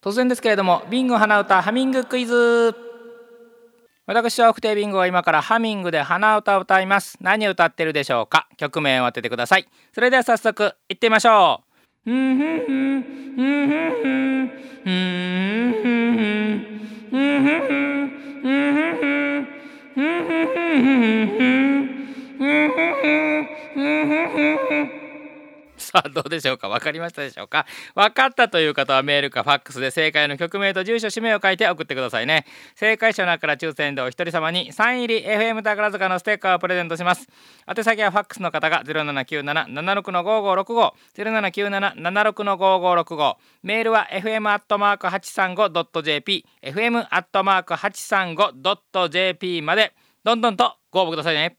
突然ですけれども、ビンゴ鼻歌ハミングクイズ。私は不定ビンゴは今からハミングで鼻歌を歌います。何を歌ってるでしょうか。曲名を当ててください。それでは早速いってみましょう。さあどうでしょうか。分かりましたでしょうか。分かったという方はメールかファックスで正解の曲名と住所氏名を書いて送ってくださいね。正解者の中から抽選でお一人様にサイン入り FM 宝塚のステッカーをプレゼントします。宛先はファックスの方が 0797-76-5565 0797-76-5565、メールは fm@835.jp fm@835.jp までどんどんとご応募くださいね。